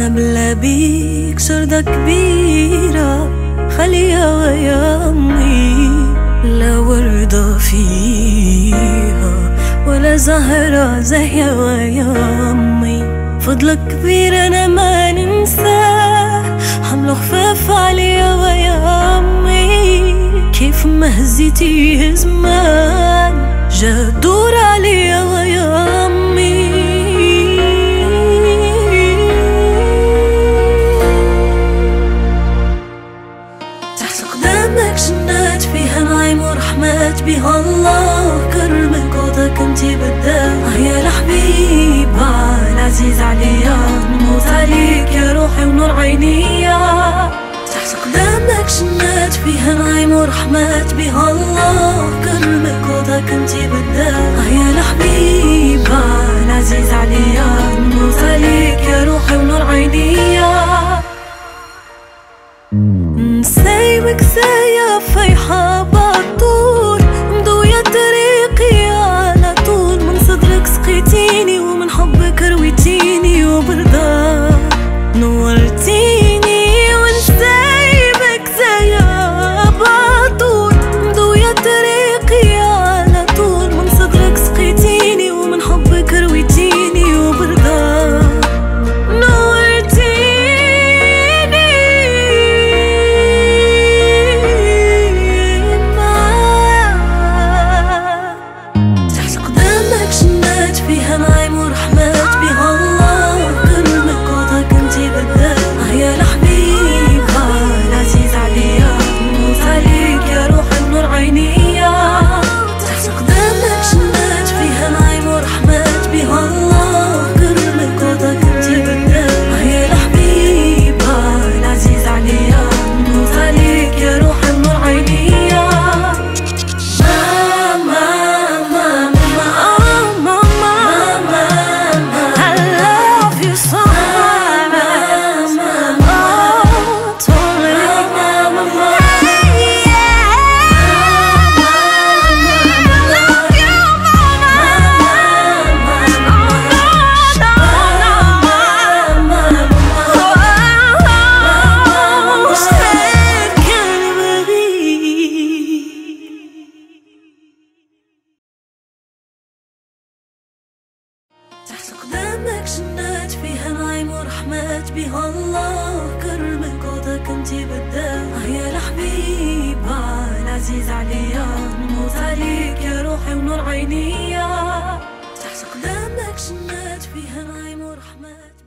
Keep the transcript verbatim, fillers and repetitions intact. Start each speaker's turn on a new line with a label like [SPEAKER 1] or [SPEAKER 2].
[SPEAKER 1] أنا بلا بيك شردة كبيرة خليها ويا أمي، لا وردة فيها ولا زهرة زاهية ويا أمي. فضلك كبير أنا ما ننساه، حمله خفاف عليا ويا أمي. كيف ما هزيتي زمان جا دور عليا ويا أمي. تحت قدامك جنات فيها نعيم ورحمات، بها الله كرمك وضعك انتي بالدار. آه يا الحبيبة العزيز عليا، نموت عليك يا روحي ونور عينيا. تحت قدامك جنات فيها نعيم ورحمات، بها الله كرمك وضعك انتي بالدار. آه يا الحبيبة العزيز عليا، نموت عليك يا روحي ونور عينيا. نسايبك سايا فيحة بطول، مضوية طريقي على طول. من صدرك سقيتيني ومن حبك رويتيني وبرضا نورتيني. ونسايبك سايا بطول، مضوية طريقي على طول. من صدرك سقيتيني ومن حبك رويتيني وبرضا فيها نعيم ورحمات، بها الله كرمك وضعك انتي بالدار. آه يا الحبيبة العزيز عليا، نموت عليك يا روحي ونور عينيا. تحت قدامك جنات فيها نعيم ورحمات، بها الله كرمك وضعك انتي بالدار. آه يا الحبيبة العزيز عليا، نموت عليك يا روحي ونور عينيا. تحت قدامك جنات فيها نعيم ورحمات، بها الله كرمك وضعك انتي بالدار. آه يا الحبيبة العزيز عليا، نموت عليك يا روحي ونور عينيا. تحت قدامك جنات فيها نعيم ورحمات.